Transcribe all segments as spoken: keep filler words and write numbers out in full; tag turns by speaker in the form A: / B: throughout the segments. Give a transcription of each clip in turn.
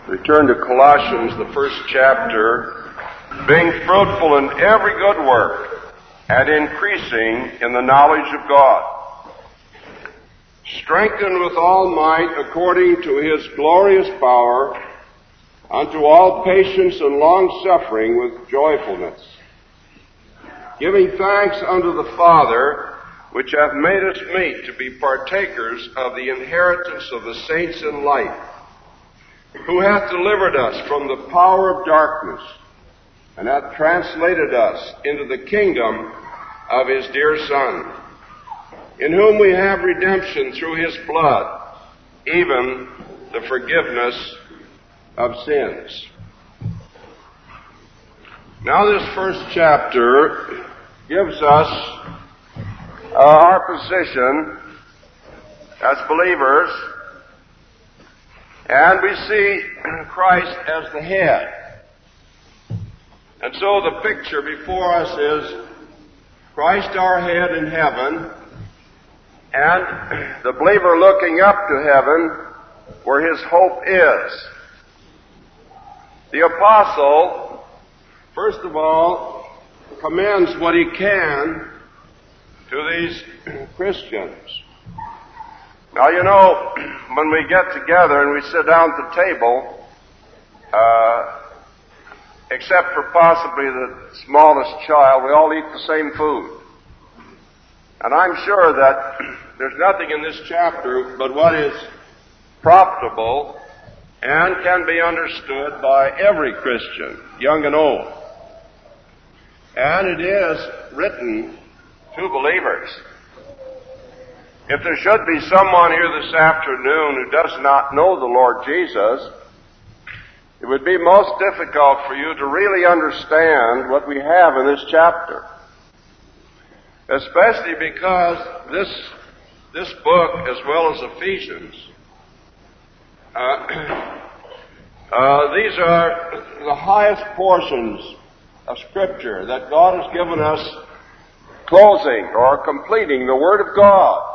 A: We turn to Colossians, the first chapter, being fruitful in every good work and increasing in the knowledge of God, strengthened with all might according to his glorious power, unto all patience and long-suffering with joyfulness, giving thanks unto the Father, which hath made us meet to be partakers of the inheritance of the saints in light, who hath delivered us from the power of darkness, and hath translated us into the kingdom of his dear Son, in whom we have redemption through his blood, even the forgiveness of sins. Now this first chapter gives us uh, our position as believers, and we see Christ as the head. And so the picture before us is Christ our head in heaven, and the believer looking up to heaven where his hope is. The apostle, first of all, commends what he can to these Christians. Now, you know, when we get together and we sit down at the table, uh, except for possibly the smallest child, we all eat the same food. And I'm sure that there's nothing in this chapter but what is profitable and can be understood by every Christian, young and old. And it is written to believers. If there should be someone here this afternoon who does not know the Lord Jesus, it would be most difficult for you to really understand what we have in this chapter. Especially because this, this book, as well as Ephesians, uh, uh, these are the highest portions of Scripture that God has given us, closing or completing the Word of God.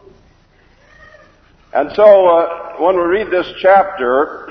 A: And so, uh, when we read this chapter,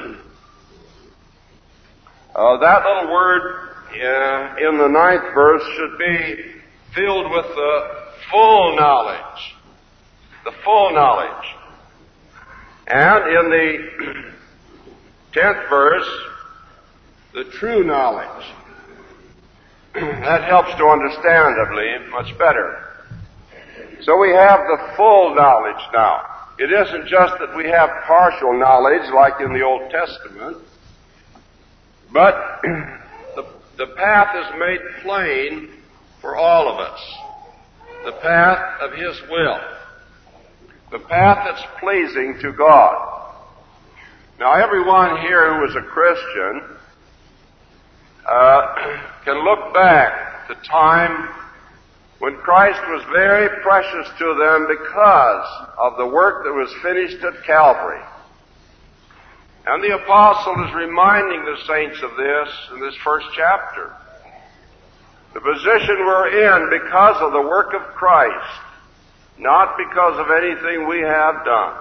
A: uh, that little word uh, in the ninth verse should be filled with the full knowledge. The full knowledge. And in the tenth verse, the true knowledge. That helps to understand, I believe, much better. So we have the full knowledge now. It isn't just that we have partial knowledge like in the Old Testament, but the, the path is made plain for all of us. The path of his will. The path that's pleasing to God. Now everyone here who is a Christian uh, can look back to time when Christ was very precious to them because of the work that was finished at Calvary. And the apostle is reminding the saints of this in this first chapter. The position we're in because of the work of Christ, not because of anything we have done.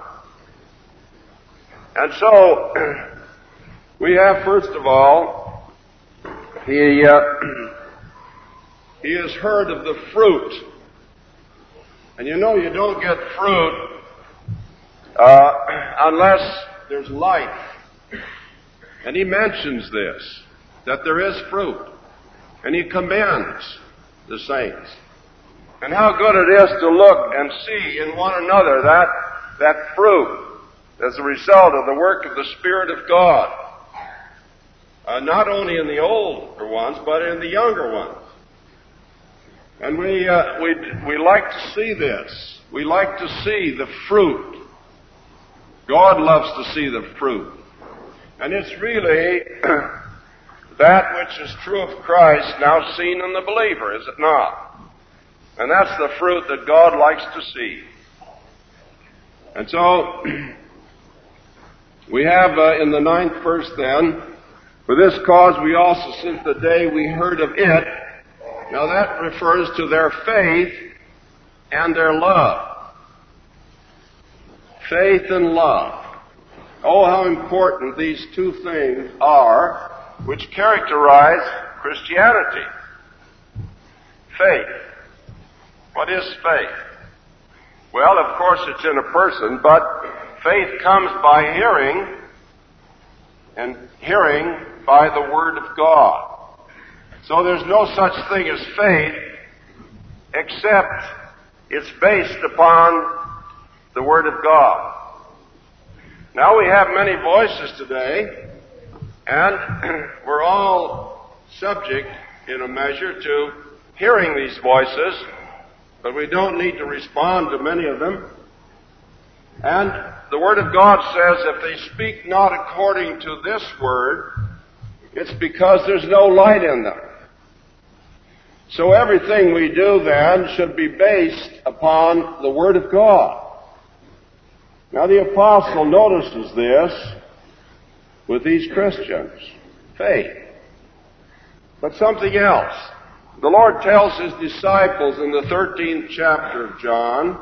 A: And so, we have first of all, he, uh, he has heard of the fruit. And you know you don't get fruit uh, unless there's life. And he mentions this, that there is fruit. And he commends the saints. And how good it is to look and see in one another that, that fruit as a result of the work of the Spirit of God. Uh, not only in the older ones, but in the younger ones. And we, uh, we, we like to see this. We like to see the fruit. God loves to see the fruit. And it's really that which is true of Christ now seen in the believer, is it not? And that's the fruit that God likes to see. And so, we have uh, in the ninth verse then, for this cause we also, since the day we heard of it, now that refers to their faith and their love. Faith and love. Oh, how important these two things are which characterize Christianity. Faith. What is faith? Well, of course it's in a person, but faith comes by hearing, and hearing by the Word of God. So there's no such thing as faith except it's based upon the Word of God. Now we have many voices today, and we're all subject in a measure to hearing these voices, but we don't need to respond to many of them. And the Word of God says if they speak not according to this Word, it's because there's no light in them. So everything we do then should be based upon the Word of God. Now the apostle notices this with these Christians. Faith. But something else. The Lord tells His disciples in the thirteenth chapter of John,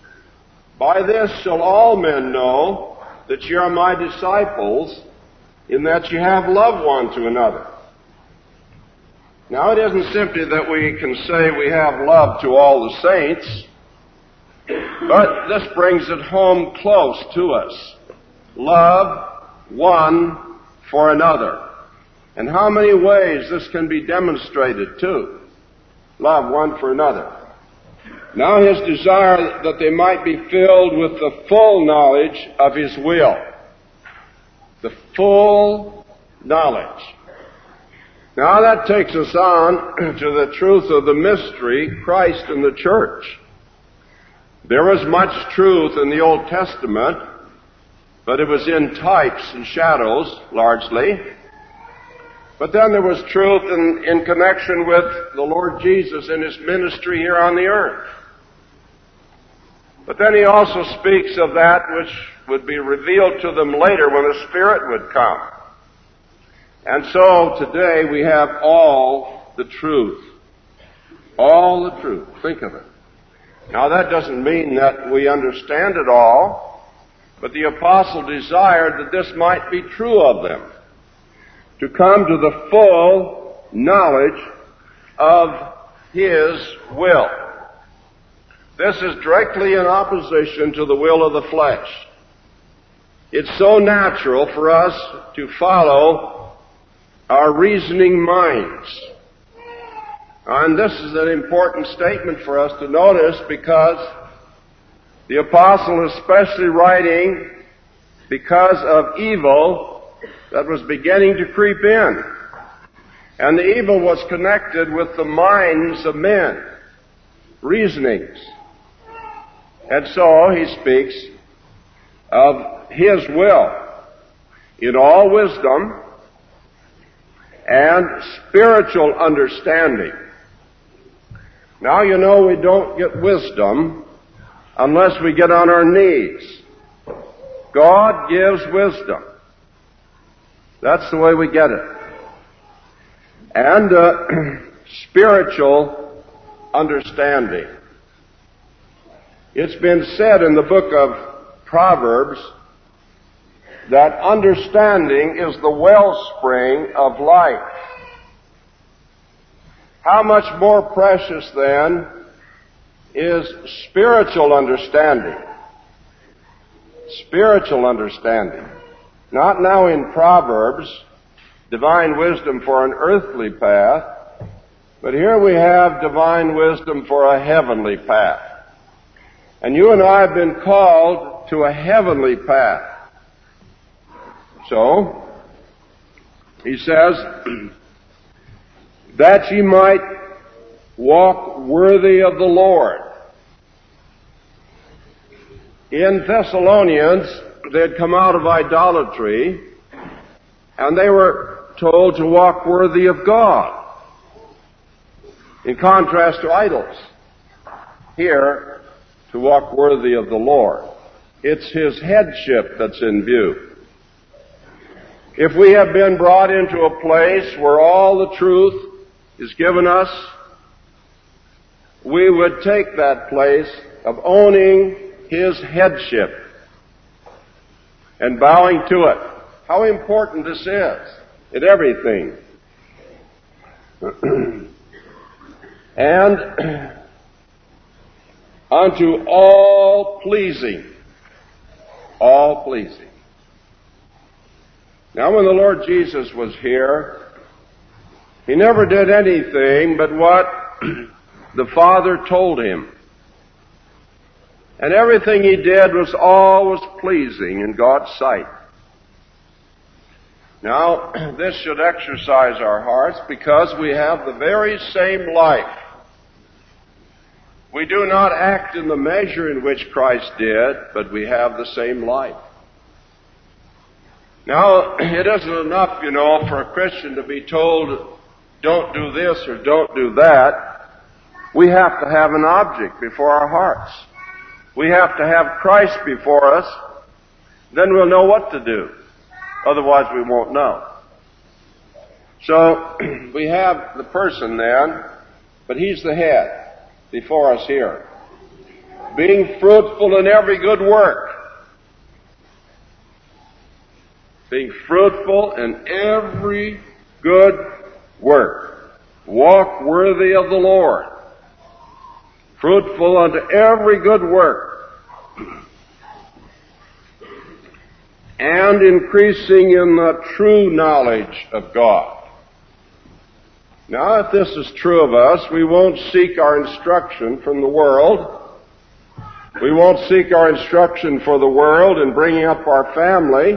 A: by this shall all men know that ye are my disciples, in that ye have love one to another. Now, it isn't simply that we can say we have love to all the saints, but this brings it home close to us. Love one for another. And how many ways this can be demonstrated too. Love one for another. Now His desire that they might be filled with the full knowledge of His will. The full knowledge. Now that takes us on to the truth of the mystery, Christ and the church. There was much truth in the Old Testament, but it was in types and shadows, largely. But then there was truth in, in connection with the Lord Jesus and His ministry here on the earth. But then He also speaks of that which would be revealed to them later when the Spirit would come. And so today we have all the truth. All the truth. Think of it. Now that doesn't mean that we understand it all, but the apostle desired that this might be true of them. To come to the full knowledge of His will. This is directly in opposition to the will of the flesh. It's so natural for us to follow our reasoning minds. And this is an important statement for us to notice because the apostle is especially writing because of evil that was beginning to creep in. And the evil was connected with the minds of men, reasonings. And so he speaks of His will in all wisdom and spiritual understanding. Now, you know, we don't get wisdom unless we get on our knees. God gives wisdom. That's the way we get it. And uh, spiritual understanding. It's been said in the book of Proverbs that understanding is the wellspring of life. How much more precious, then, is spiritual understanding? Spiritual understanding. Not now in Proverbs, divine wisdom for an earthly path, but here we have divine wisdom for a heavenly path. And you and I have been called to a heavenly path. So, he says, that ye might walk worthy of the Lord. In Thessalonians, they had come out of idolatry, and they were told to walk worthy of God, in contrast to idols. Here, to walk worthy of the Lord. It's His headship that's in view. If we have been brought into a place where all the truth is given us, we would take that place of owning His headship. and bowing to it. How important this is in everything. And unto all pleasing. All pleasing. Now when the Lord Jesus was here, He never did anything but what the Father told Him. And everything He did was always pleasing in God's sight. Now, this should exercise our hearts because we have the very same life. We do not act in the measure in which Christ did, but we have the same life. Now, it isn't enough, you know, for a Christian to be told, don't do this or don't do that. We have to have an object before our hearts. We have to have Christ before us. Then we'll know what to do. Otherwise, we won't know. So, we have the person then, but He's the head before us here. Being fruitful in every good work. Being fruitful in every good work. Walk worthy of the Lord. Fruitful unto every good work. And increasing in the true knowledge of God. Now, if this is true of us, we won't seek our instruction from the world. We won't seek our instruction for the world in bringing up our family,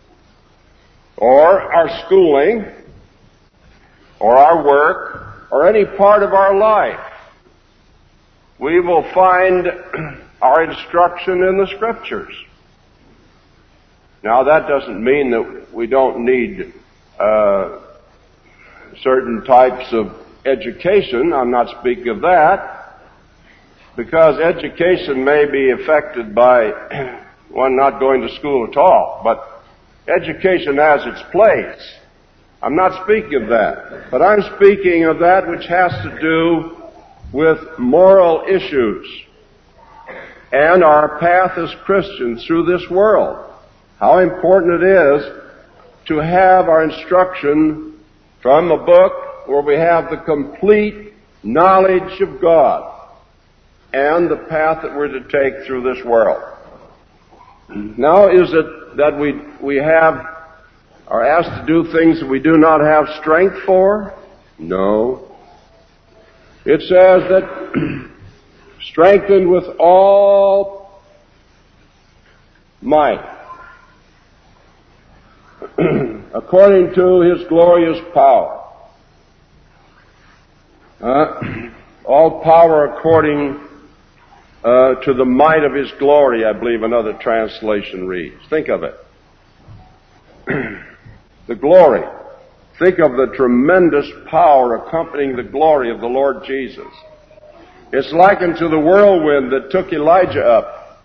A: or our schooling, or our work, or any part of our life. We will find our instruction in the Scriptures. Now, that doesn't mean that we don't need uh, certain types of education. I'm not speaking of that, because education may be affected by one not going to school at all, but education has its place. I'm not speaking of that, but I'm speaking of that which has to do with moral issues and our path as Christians through this world. How important it is to have our instruction from a book where we have the complete knowledge of God and the path that we're to take through this world. Now, is it that we we have are asked to do things that we do not have strength for? No. It says that strengthened with all might, according to His glorious power. Uh, all power according uh, to the might of His glory, I believe another translation reads. Think of it. The glory. Think of the tremendous power accompanying the glory of the Lord Jesus. It's likened to the whirlwind that took Elijah up.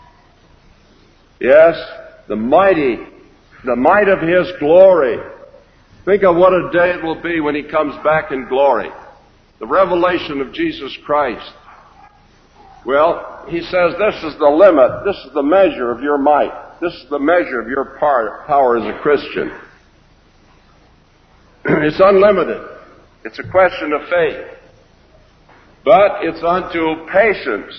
A: Yes, the mighty The might of His glory. Think of what a day it will be when He comes back in glory. The revelation of Jesus Christ. Well, He says this is the limit, this is the measure of your might. This is the measure of your power as a Christian. It's unlimited. It's a question of faith. But it's unto patience.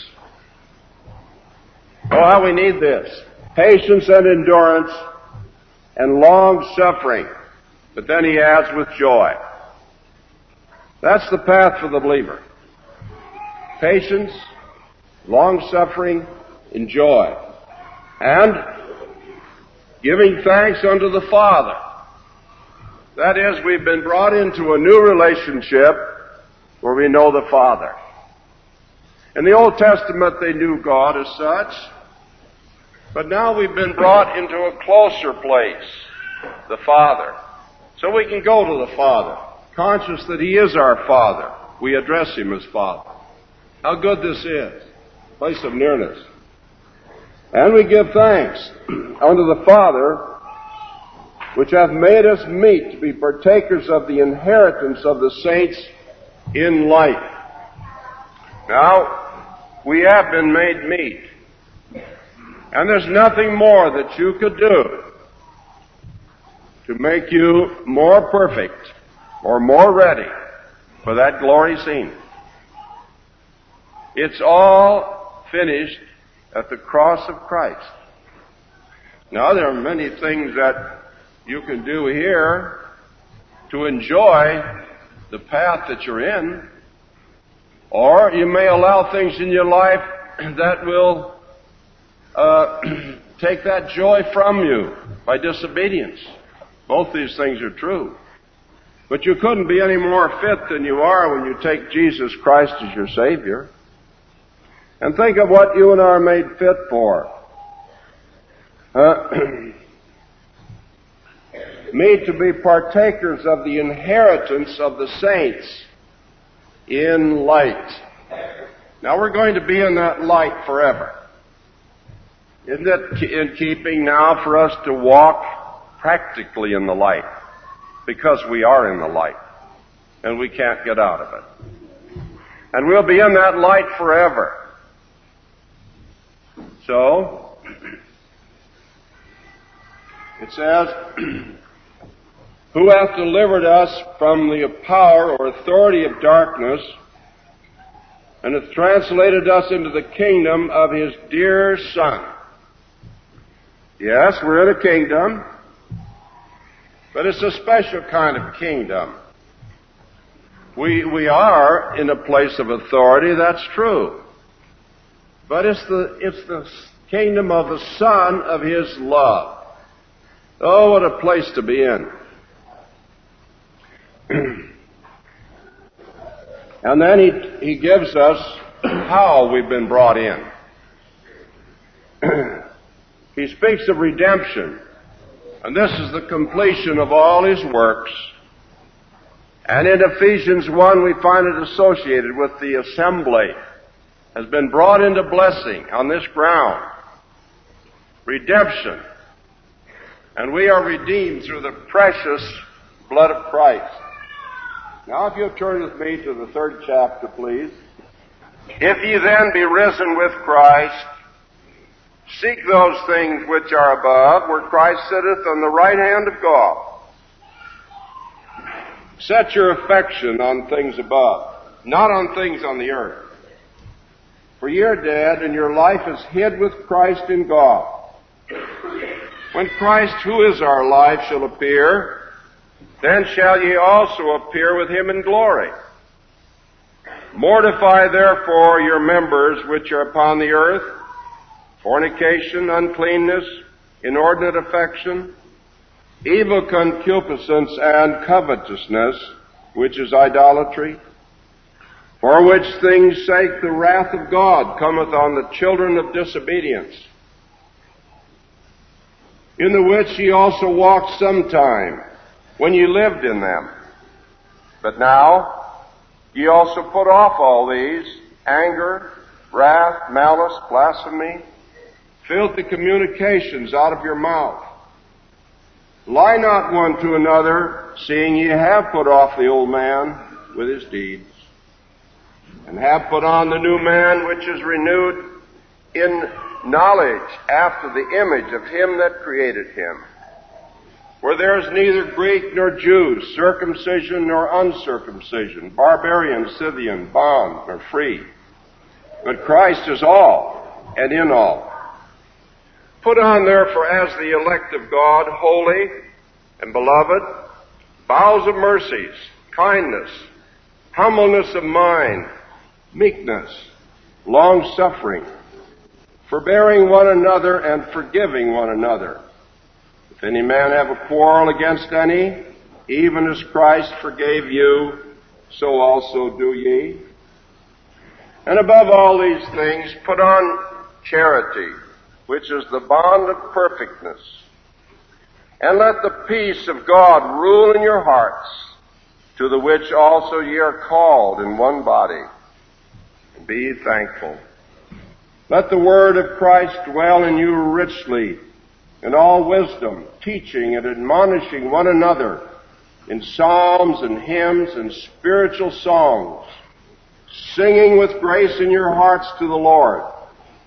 A: Oh, how we need this. Patience and endurance and long-suffering. But then he adds, with joy. That's the path for the believer. Patience, long-suffering, and joy. And giving thanks unto the Father. That is, we've been brought into a new relationship where we know the Father. In the Old Testament, they knew God as such. But now we've been brought into a closer place, the Father. So we can go to the Father, conscious that He is our Father. We address Him as Father. How good this is. Place of nearness. And we give thanks unto the Father, which hath made us meet to be partakers of the inheritance of the saints in light. Now, we have been made meet. And there's nothing more that you could do to make you more perfect or more ready for that glory scene. It's all finished at the cross of Christ. Now, there are many things that you can do here to enjoy the path that you're in, or you may allow things in your life that will uh, take that joy from you by disobedience. Both these things are true. But you couldn't be any more fit than you are when you take Jesus Christ as your Savior. And think of what you and I are made fit for. Uh, made to be partakers of the inheritance of the saints in light. Now we're going to be in that light forever. Isn't it in keeping now for us to walk practically in the light? Because we are in the light, and we can't get out of it. And we'll be in that light forever. So, it says, who hath delivered us from the power or authority of darkness, and hath translated us into the kingdom of his dear Son. Yes, we're in a kingdom, but it's a special kind of kingdom. We, we are in a place of authority, that's true. But it's the, it's the kingdom of the Son of his love. Oh, what a place to be in. And then he, he gives us how we've been brought in. He speaks of redemption. And this is the completion of all his works. And in Ephesians one, we find it associated with the assembly. Has been brought into blessing on this ground. Redemption. And we are redeemed through the precious blood of Christ. Now if you'll turn with me to the third chapter, please. If ye then be risen with Christ, seek those things which are above, where Christ sitteth on the right hand of God. Set your affection on things above, not on things on the earth. For ye are dead, and your life is hid with Christ in God. When Christ, who is our life, shall appear, then shall ye also appear with him in glory. Mortify therefore your members which are upon the earth, fornication, uncleanness, inordinate affection, evil concupiscence, and covetousness, which is idolatry. For which things sake the wrath of God cometh on the children of disobedience, in the which ye also walked sometime, when ye lived in them. But now ye also put off all these, anger, wrath, malice, blasphemy, filthy communications out of your mouth. Lie not one to another, seeing ye have put off the old man with his deeds, and have put on the new man, which is renewed in knowledge after the image of him that created him. Where there is neither Greek nor Jew, circumcision nor uncircumcision, barbarian, Scythian, bond nor free, but Christ is all, and in all. Put on therefore as the elect of God, holy and beloved, bowels of mercies, kindness, humbleness of mind, meekness, long-suffering, forbearing one another and forgiving one another. If any man have a quarrel against any, even as Christ forgave you, so also do ye. And above all these things, put on charity, which is the bond of perfectness. And let the peace of God rule in your hearts, to the which also ye are called in one body. Be ye thankful. Let the word of Christ dwell in you richly, in all wisdom, teaching and admonishing one another in psalms and hymns and spiritual songs, singing with grace in your hearts to the Lord.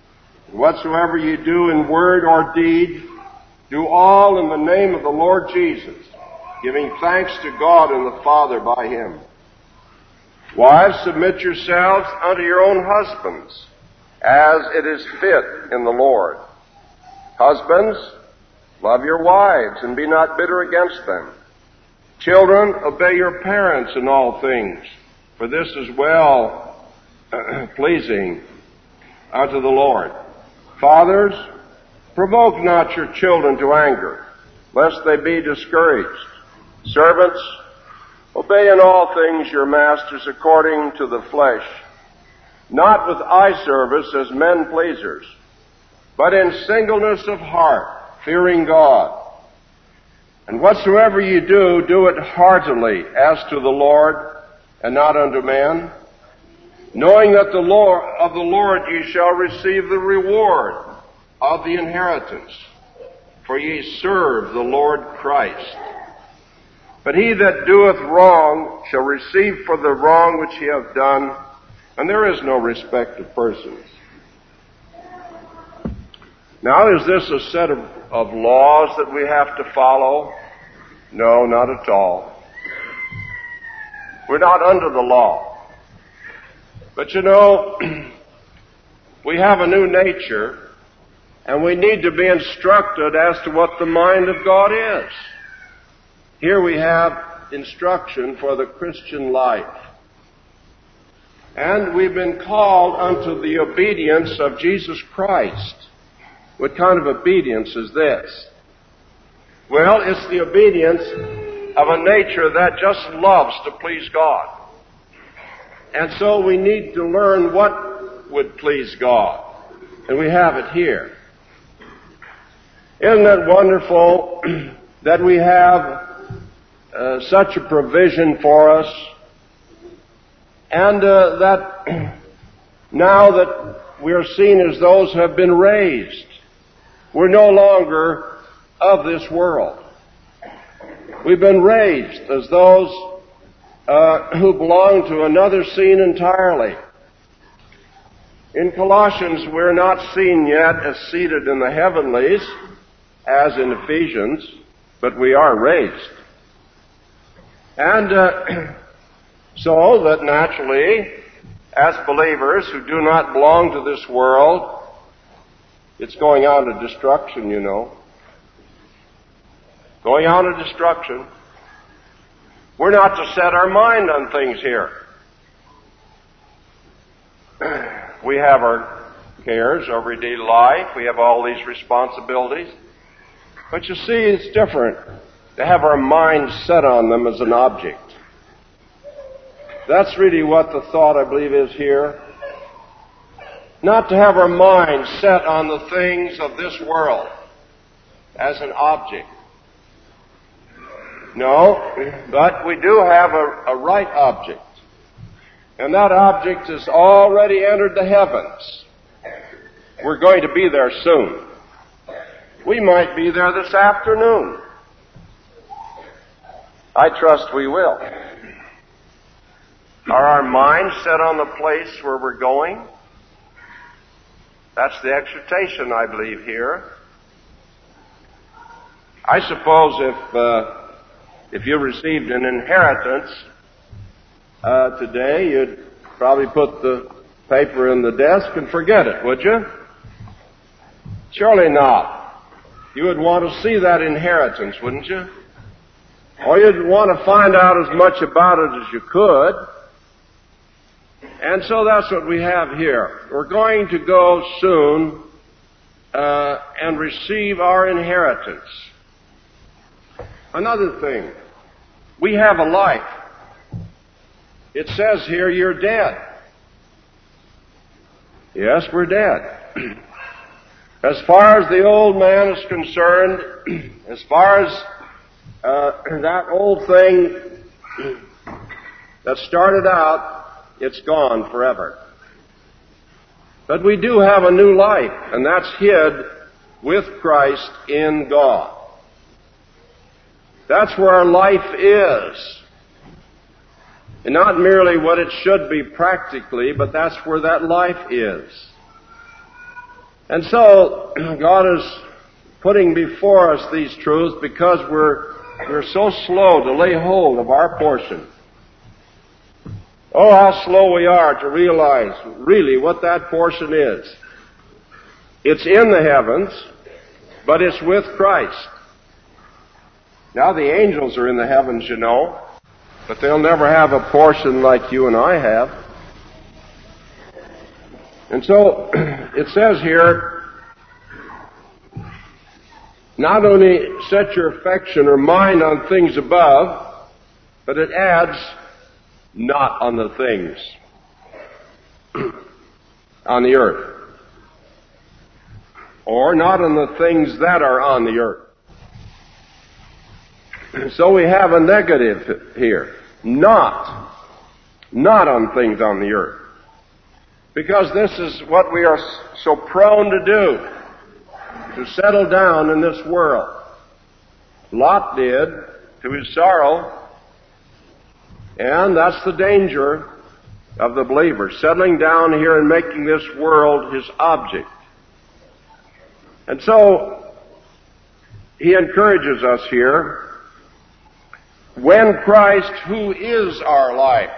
A: Whatsoever you do in word or deed, do all in the name of the Lord Jesus, giving thanks to God and the Father by him. Wives, submit yourselves unto your own husbands, as it is fit in the Lord. Husbands, love your wives, and be not bitter against them. Children, obey your parents in all things, for this is well pleasing unto the Lord. Fathers, provoke not your children to anger, lest they be discouraged. Servants, obey in all things your masters according to the flesh, not with eye service as men pleasers, but in singleness of heart, fearing God. And whatsoever you do, do it heartily as to the Lord, and not unto men, knowing that the Lord of the Lord ye shall receive the reward of the inheritance, for ye serve the Lord Christ. But he that doeth wrong shall receive for the wrong which he hath done, and there is no respect of persons. Now, is this a set of, of laws that we have to follow? No, not at all. We're not under the law. But you know, we have a new nature, and we need to be instructed as to what the mind of God is. Here we have instruction for the Christian life. And we've been called unto the obedience of Jesus Christ. What kind of obedience is this? Well, it's the obedience of a nature that just loves to please God. And so we need to learn what would please God. And we have it here. Isn't it wonderful that we have uh, such a provision for us, and uh, that now that we are seen as those who have been raised, we're no longer of this world. We've been raised as those uh, who belong to another scene entirely. In Colossians, we're not seen yet as seated in the heavenlies, as in Ephesians, but we are raised. And uh, so that naturally, as believers who do not belong to this world, it's going on to destruction, you know. Going on to destruction. We're not to set our mind on things here. We have our cares, our everyday life. We have all these responsibilities. But you see, it's different to have our mind set on them as an object. That's really what the thought, I believe, is here. Not to have our mind set on the things of this world as an object. No, but we do have a, a right object. And that object has already entered the heavens. We're going to be there soon. We might be there this afternoon. I trust we will. Are our minds set on the place where we're going? That's the exhortation, I believe, here. I suppose if uh, if you received an inheritance uh, today, you'd probably put the paper in the desk and forget it, would you? Surely not. You would want to see that inheritance, wouldn't you? Or you'd want to find out as much about it as you could. And so that's what we have here. We're going to go soon uh, and receive our inheritance. Another thing, we have a life. It says here, you're dead. Yes, we're dead. As far as the old man is concerned, as far as uh, that old thing that started out, it's gone forever. But we do have a new life, and that's hid with Christ in God. That's where our life is. And not merely what it should be practically, but that's where that life is. And so, God is putting before us these truths because we're, we're so slow to lay hold of our portion. Oh, how slow we are to realize really what that portion is. It's in the heavens, but it's with Christ. Now the angels are in the heavens, you know, but they'll never have a portion like you and I have. And so it says here, not only set your affection or mind on things above, but it adds, not on the things on the earth, or not on the things that are on the earth. So we have a negative here. Not. Not on things on the earth. Because this is what we are so prone to do, to settle down in this world. Lot did, to his sorrow, and that's the danger of the believer, settling down here and making this world his object. And so, he encourages us here, when Christ, who is our life.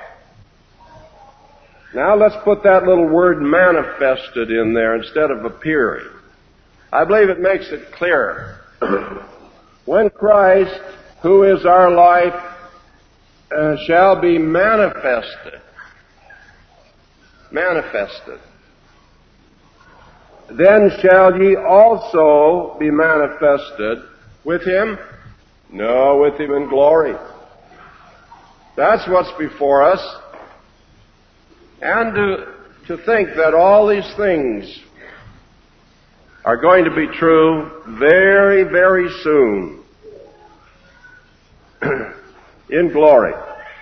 A: Now let's put that little word manifested in there instead of appearing. I believe it makes it clearer. When Christ, who is our life, uh, shall be manifested, manifested, then shall ye also be manifested with him? No, with him in glory. That's what's before us. And to, to think that all these things are going to be true very, very soon in glory.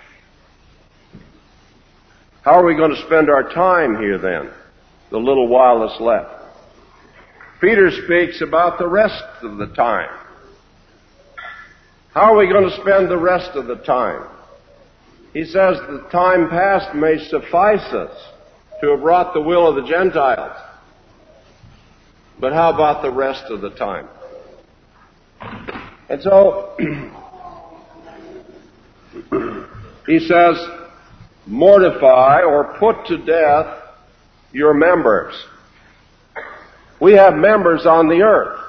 A: How are we going to spend our time here then, the little while that's left? Peter speaks about the rest of the time. How are we going to spend the rest of the time? He says the time past may suffice us to have wrought the will of the Gentiles. But how about the rest of the time? And so, he says, mortify or put to death your members. We have members on the earth.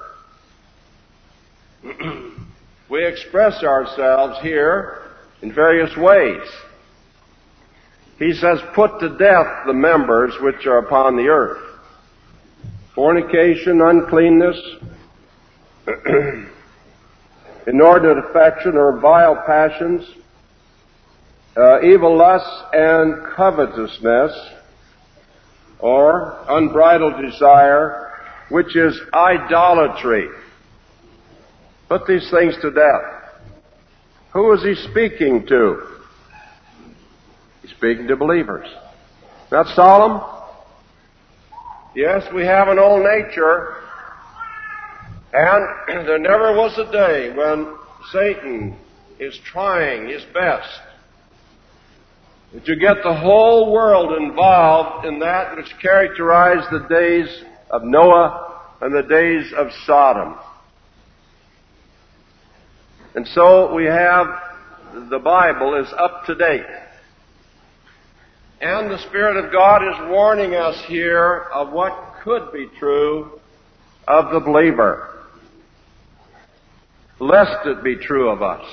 A: We express ourselves here in various ways. He says, put to death the members which are upon the earth. Fornication, uncleanness, inordinate affection or vile passions, uh, evil lusts and covetousness, or unbridled desire, which is idolatry. Put these things to death. Who is he speaking to? He's speaking to believers. Not solemn? Yes, we have an old nature, and there never was a day when Satan is trying his best to get the whole world involved in that which characterized the days of Noah and the days of Sodom. And so we have, the Bible is up to date. And the Spirit of God is warning us here of what could be true of the believer, lest it be true of us.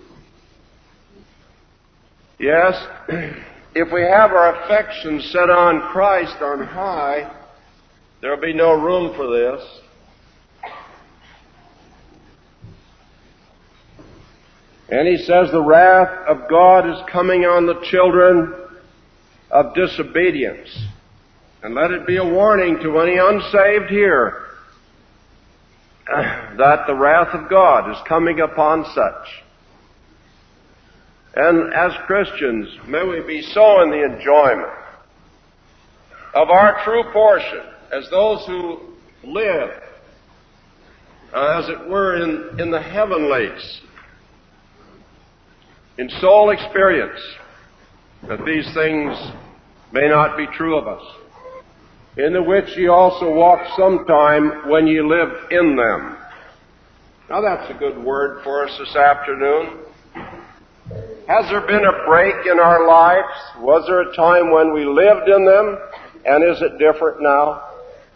A: Yes, if we have our affections set on Christ on high, there will be no room for this. And he says the wrath of God is coming on the children of disobedience. And let it be a warning to any unsaved here that the wrath of God is coming upon such. And as Christians, may we be so in the enjoyment of our true portion as those who live, uh, as it were, in, in the heavenlies, in soul experience, that these things may not be true of us. in the which ye also walked sometime when ye lived in them. Now that's a good word for us this afternoon. Has there been a break in our lives? Was there a time when we lived in them? And is it different now?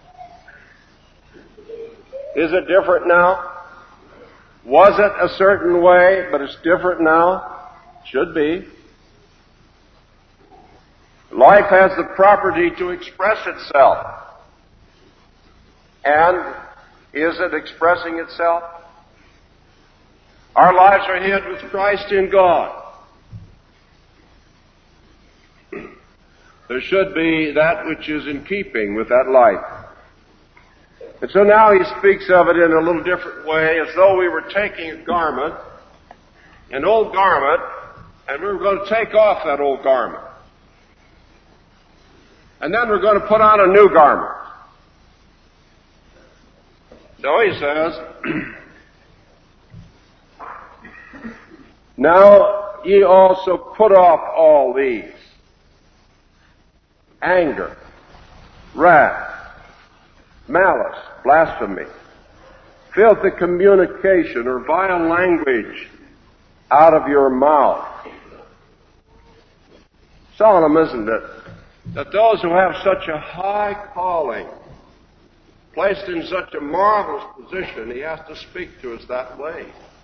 A: Is it different now? Was it a certain way, but it's different now? Should be. Life has the property to express itself. And is it expressing itself? Our lives are hid with Christ in God. There should be that which is in keeping with that life. And so now he speaks of it in a little different way, as though we were taking a garment, an old garment, and we were going to take off that old garment. And then we're going to put on a new garment. So he says, now ye also put off all these: anger, wrath, malice, blasphemy, filthy communication, or vile language out of your mouth. Solemn, isn't it, that those who have such a high calling, placed in such a marvelous position, he has to speak to us that way.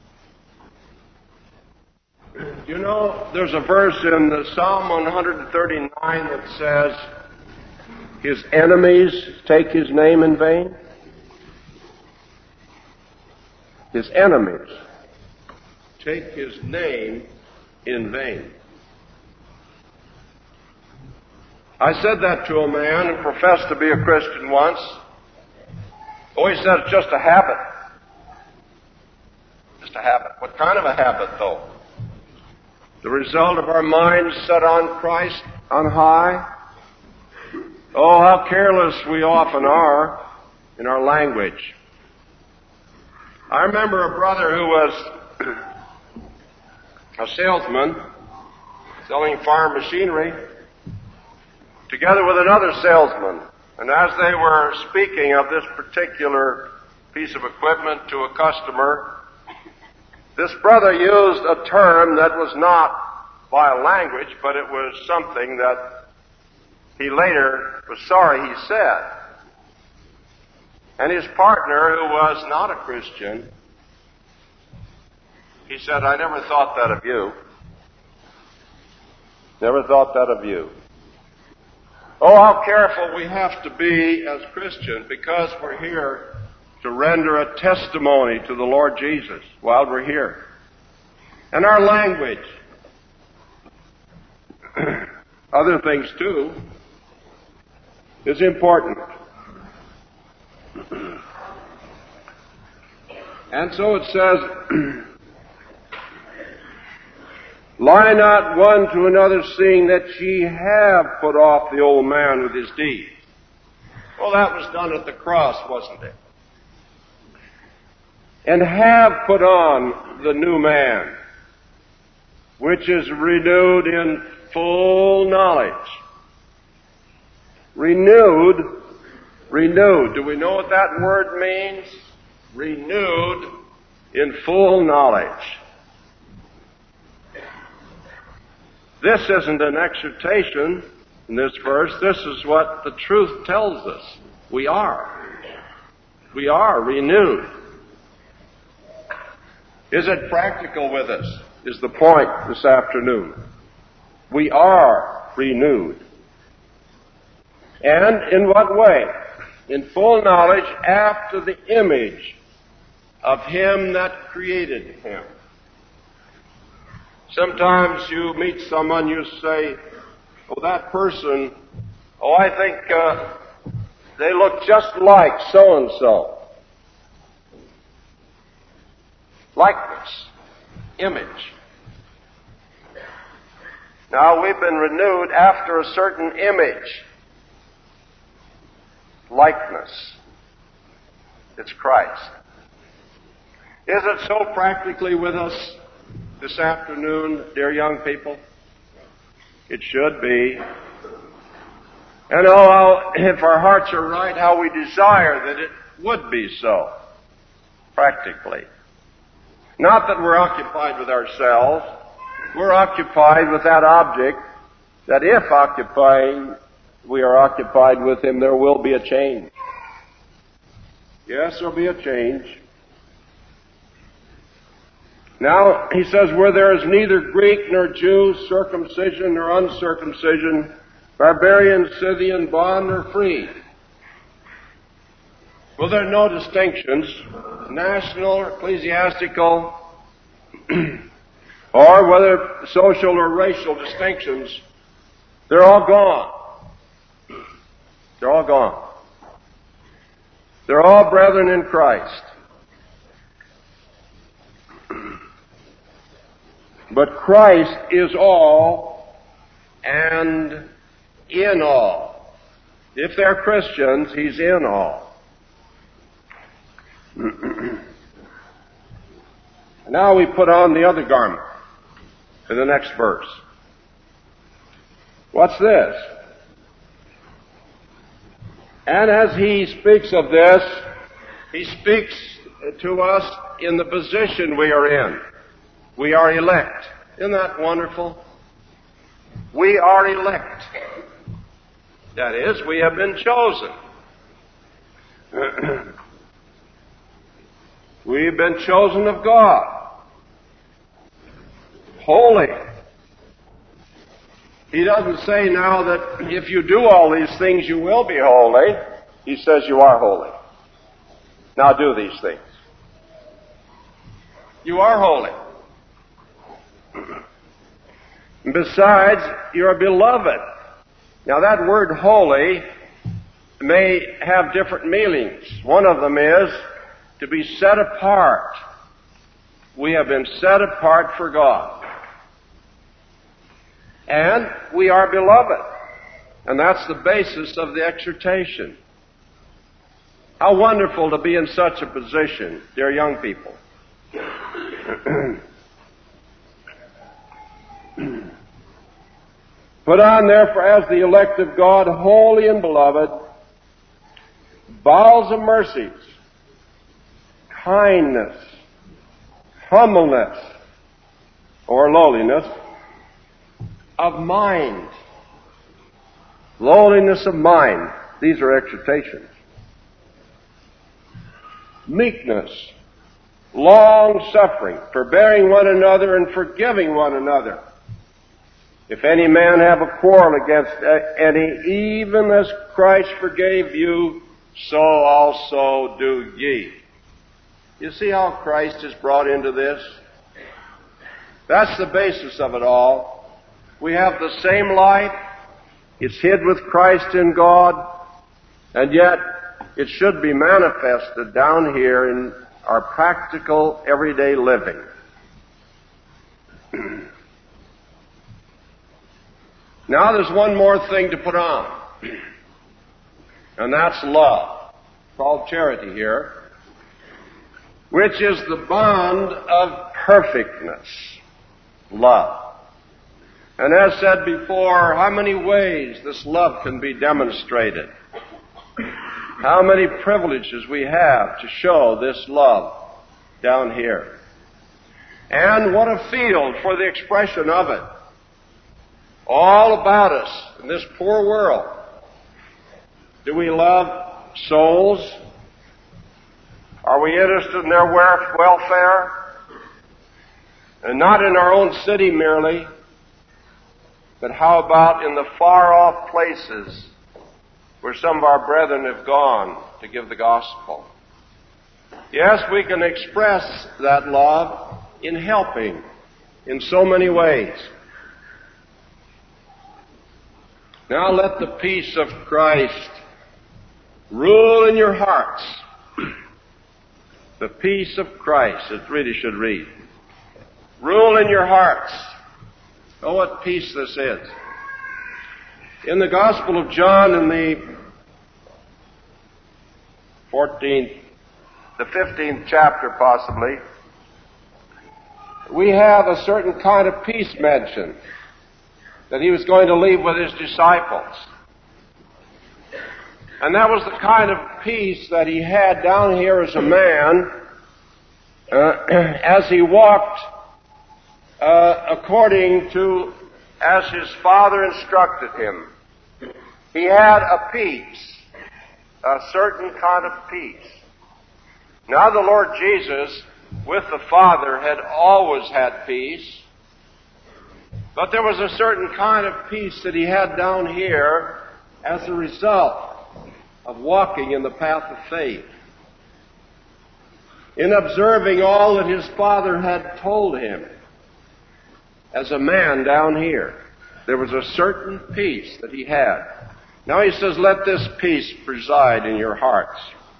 A: You know, there's a verse in the Psalm one thirty-nine that says, his enemies take his name in vain. His enemies take his name in vain. I said that to a man who professed to be a Christian once. Oh, he said it's just a habit. Just a habit. What kind of a habit, though? The result of our minds set on Christ on high? Oh, how careless we often are in our language. I remember a brother who was a salesman selling farm machinery together with another salesman. And as they were speaking of this particular piece of equipment to a customer, this brother used a term that was not vile language, but it was something that he later was sorry he said. And his partner, who was not a Christian, he said, I never thought that of you. Never thought that of you. Oh, how careful we have to be as Christians, because we're here to render a testimony to the Lord Jesus while we're here. And our language, other things too, is important. And so it says, lie not one to another, seeing that ye have put off the old man with his deeds. Well, that was done at the cross, wasn't it? And have put on the new man, which is renewed in full knowledge. Renewed, renewed. Do we know what that word means? Renewed in full knowledge. This isn't an exhortation in this verse. This is what the truth tells us. We are. We are renewed. Is it practical with us, is the point this afternoon. We are renewed. And in what way? In full knowledge, after the image of him that created him. Sometimes you meet someone, you say, oh, that person, oh, I think uh, they look just like so-and-so. Likeness, image. Now, we've been renewed after a certain image. Likeness. It's Christ. Is it so practically with us this afternoon, dear young people? It should be. And oh, how, if our hearts are right, how we desire that it would be so, practically. Not that we're occupied with ourselves. We're occupied with that object that if occupying, we are occupied with Him, there will be a change. Yes, there'll be a change. Now, he says, where there is neither Greek nor Jew, circumcision nor uncircumcision, barbarian, Scythian, bond or free. Well, there are no distinctions, national or ecclesiastical, or whether social or racial distinctions. They're all gone. They're all gone. They're all brethren in Christ. But Christ is all and in all. If they're Christians, He's in all. Now we put on the other garment in the next verse. What's this? And as he speaks of this, he speaks to us in the position we are in. We are elect. Isn't that wonderful? We are elect. That is, we have been chosen. We've been chosen of God. Holy. He doesn't say now that if you do all these things you will be holy. He says you are holy. Now do these things. You are holy. Besides, you're beloved. Now that word holy may have different meanings. One of them is to be set apart. We have been set apart for God. And we are beloved. And that's the basis of the exhortation. How wonderful to be in such a position, dear young people. Put on, therefore, as the elect of God, holy and beloved, bowels of mercies, kindness, humbleness, or lowliness of mind. Lowliness of mind. These are exhortations. Meekness, long-suffering, forbearing one another and forgiving one another. If any man have a quarrel against any, even as Christ forgave you, so also do ye. You see how Christ is brought into this? That's the basis of it all. We have the same light. It's hid with Christ in God, and yet it should be manifested down here in our practical, everyday living. Now there's one more thing to put on, and that's love, called charity here, which is the bond of perfectness, love. And as said before, how many ways this love can be demonstrated. How many privileges we have to show this love down here. And what a field for the expression of it. All about us in this poor world. Do we love souls? Are we interested in their welfare? And not in our own city merely, but how about in the far-off places where some of our brethren have gone to give the gospel? Yes, we can express that love in helping in so many ways. Now let the peace of Christ rule in your hearts. The peace of Christ, it really should read. Rule in your hearts. Oh, what peace this is. In the Gospel of John, in the fourteenth, the fifteenth chapter possibly, we have a certain kind of peace mentioned that he was going to leave with his disciples. And that was the kind of peace that he had down here as a man, uh, as he walked uh, according to as his Father instructed him. He had a peace, a certain kind of peace. Now the Lord Jesus, with the Father, had always had peace, but there was a certain kind of peace that he had down here as a result of walking in the path of faith, in observing all that his Father had told him. As a man down here, there was a certain peace that he had. Now he says, let this peace preside in your hearts,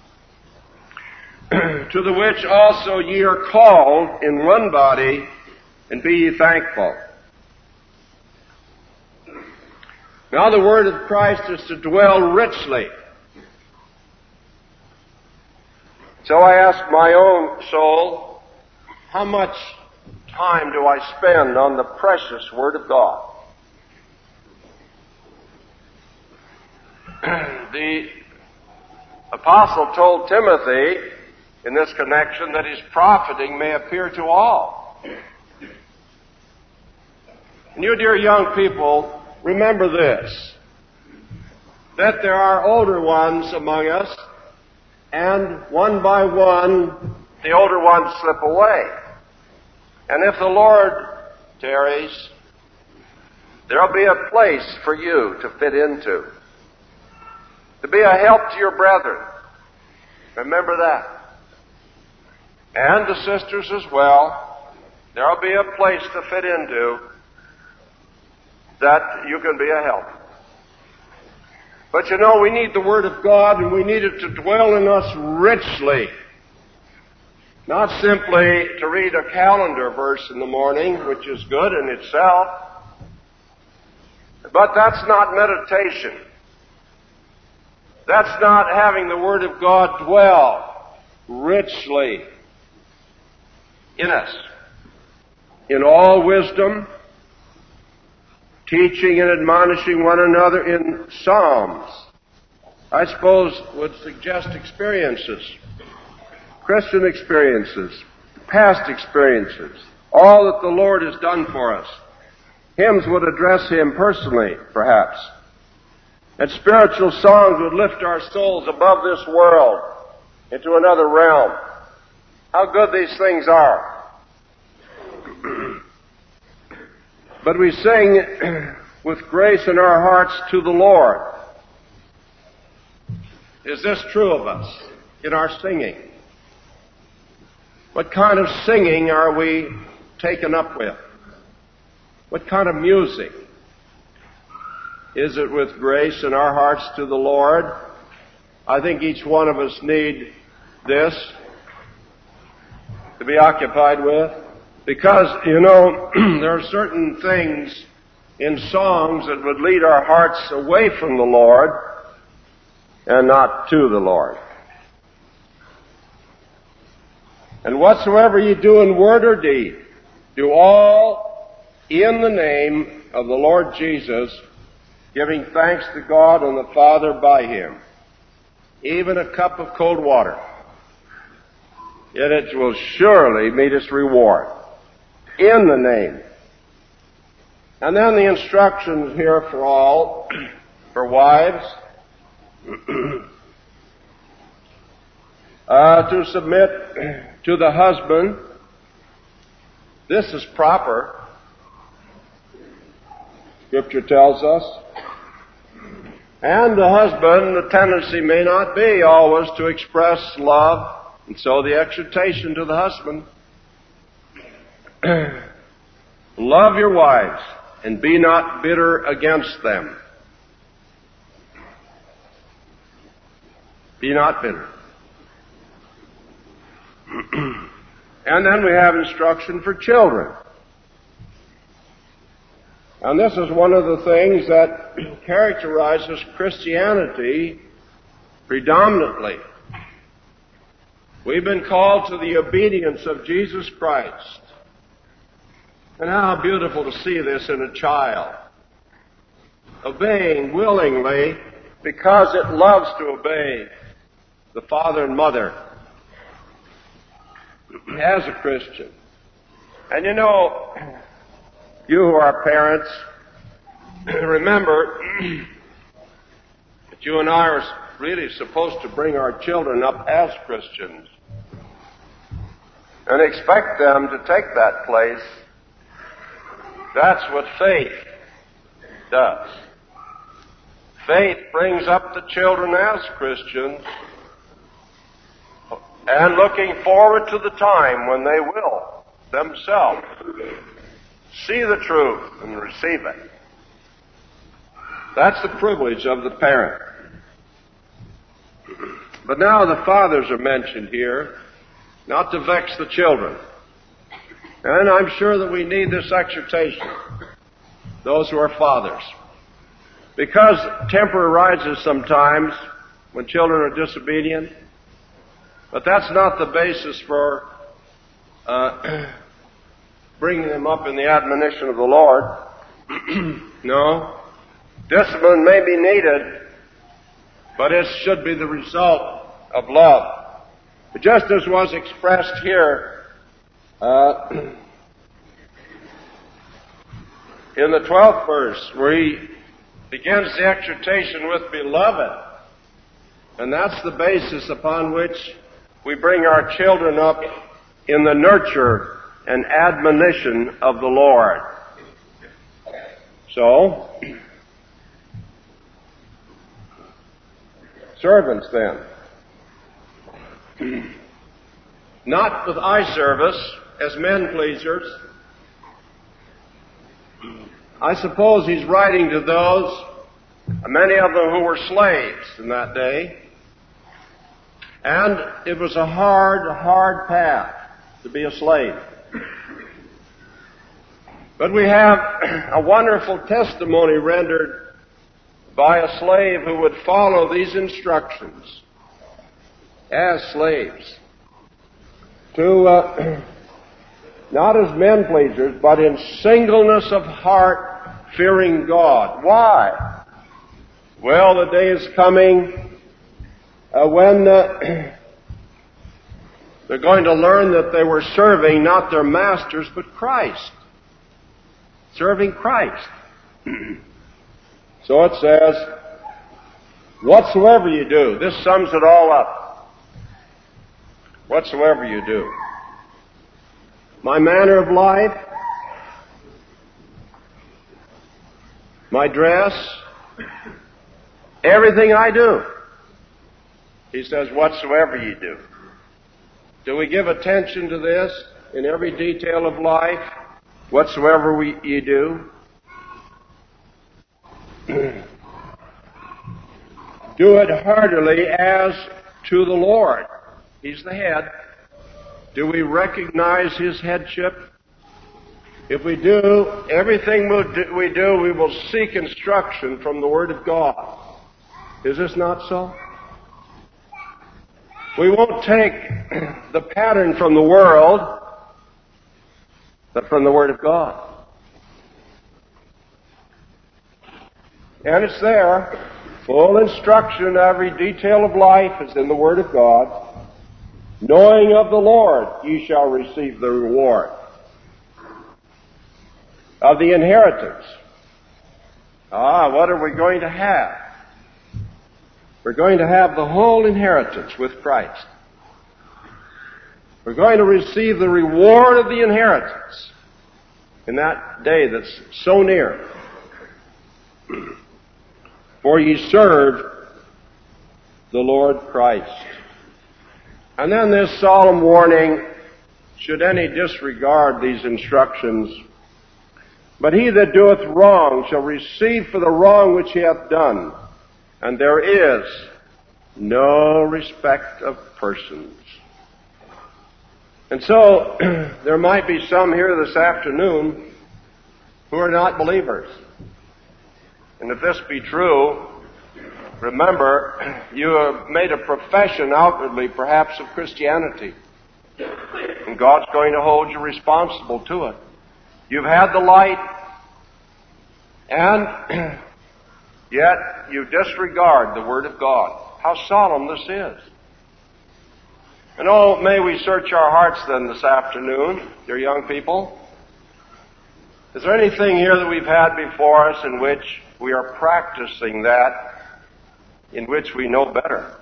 A: to the which also ye are called in one body, and be ye thankful. Now the word of Christ is to dwell richly. So I ask my own soul, how much time do I spend on the precious Word of God? The apostle told Timothy in this connection that his profiting may appear to all. And you, dear young people, remember this, that there are older ones among us, and one by one, the older ones slip away. And if the Lord tarries, there'll be a place for you to fit into, to be a help to your brethren. Remember that. And the sisters as well. There'll be a place to fit into that you can be a help. But you know, we need the Word of God, and we need it to dwell in us richly. Not simply to read a calendar verse in the morning, which is good in itself, but that's not meditation. That's not having the Word of God dwell richly in us, in all wisdom, teaching and admonishing one another in psalms. I suppose would suggest experiences, Christian experiences, past experiences, all that the Lord has done for us. Hymns would address Him personally, perhaps. And spiritual songs would lift our souls above this world into another realm. How good these things are. But we sing with grace in our hearts to the Lord. Is this true of us in our singing? What kind of singing are we taken up with? What kind of music? Is it with grace in our hearts to the Lord? I think each one of us need this to be occupied with. Because, you know, there are certain things in songs that would lead our hearts away from the Lord and not to the Lord. And whatsoever ye do in word or deed, do all in the name of the Lord Jesus, giving thanks to God and the Father by Him. Even a cup of cold water, yet it will surely meet its reward. In the name. And then the instructions here for all, for wives, uh, to submit to the husband. This is proper, Scripture tells us. And the husband, the tendency may not be always to express love, and so the exhortation to the husband, love your wives, and be not bitter against them. Be not bitter. And then we have instruction for children. And this is one of the things that characterizes Christianity predominantly. We've been called to the obedience of Jesus Christ. And how beautiful to see this in a child. Obeying willingly because it loves to obey the father and mother as a Christian. And you know, you who are parents, remember that you and I are really supposed to bring our children up as Christians and expect them to take that place. That's what faith does. Faith brings up the children as Christians and looking forward to the time when they will themselves see the truth and receive it. That's the privilege of the parent. But now the fathers are mentioned here, not to vex the children. And I'm sure that we need this exhortation, those who are fathers. Because temper arises sometimes when children are disobedient, but that's not the basis for uh, bringing them up in the admonition of the Lord. No. Discipline may be needed, but it should be the result of love. Just as was expressed here uh, in the twelfth verse, where he begins the exhortation with beloved. And that's the basis upon which we bring our children up in the nurture and admonition of the Lord. So, servants then. Not with eye service as men pleasers. I suppose he's writing to those, many of them who were slaves in that day. And it was a hard, hard path to be a slave. But we have a wonderful testimony rendered by a slave who would follow these instructions as slaves to, uh, not as men pleasers, but in singleness of heart, fearing God. Why? Well, the day is coming uh, when uh, they're going to learn that they were serving not their masters, but Christ. Serving Christ. So it says, whatsoever you do, this sums it all up. Whatsoever you do. My manner of life, my dress, everything I do. He says, whatsoever you do. Do we give attention to this in every detail of life? Whatsoever we, you do. Do it heartily as to the Lord. He's the head. Do we recognize His headship? If we do, everything we do, we will seek instruction from the Word of God. Is this not so? We won't take the pattern from the world, but from the Word of God. And it's there. Full instruction, every detail of life is in the Word of God. Knowing of the Lord, ye shall receive the reward of the inheritance. Ah, what are we going to have? We're going to have the whole inheritance with Christ. We're going to receive the reward of the inheritance in that day that's so near. For ye serve the Lord Christ. And then this solemn warning, should any disregard these instructions, but he that doeth wrong shall receive for the wrong which he hath done. And there is no respect of persons. And so, there might be some here this afternoon who are not believers. And if this be true, remember, you have made a profession outwardly, perhaps, of Christianity. And God's going to hold you responsible to it. You've had the light, and yet you disregard the Word of God. How solemn this is. And oh, may we search our hearts then this afternoon, dear young people. Is there anything here that we've had before us in which we are practicing that, in which we know better?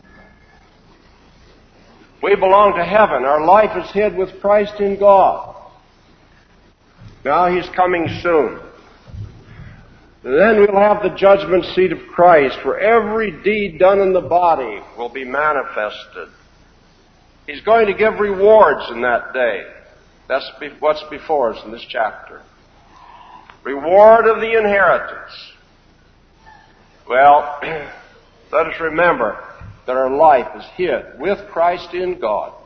A: We belong to heaven. Our life is hid with Christ in God. Now He's coming soon. Then we'll have the judgment seat of Christ, where every deed done in the body will be manifested. He's going to give rewards in that day. That's what's before us in this chapter. Reward of the inheritance. Well, let us remember that our life is hid with Christ in God.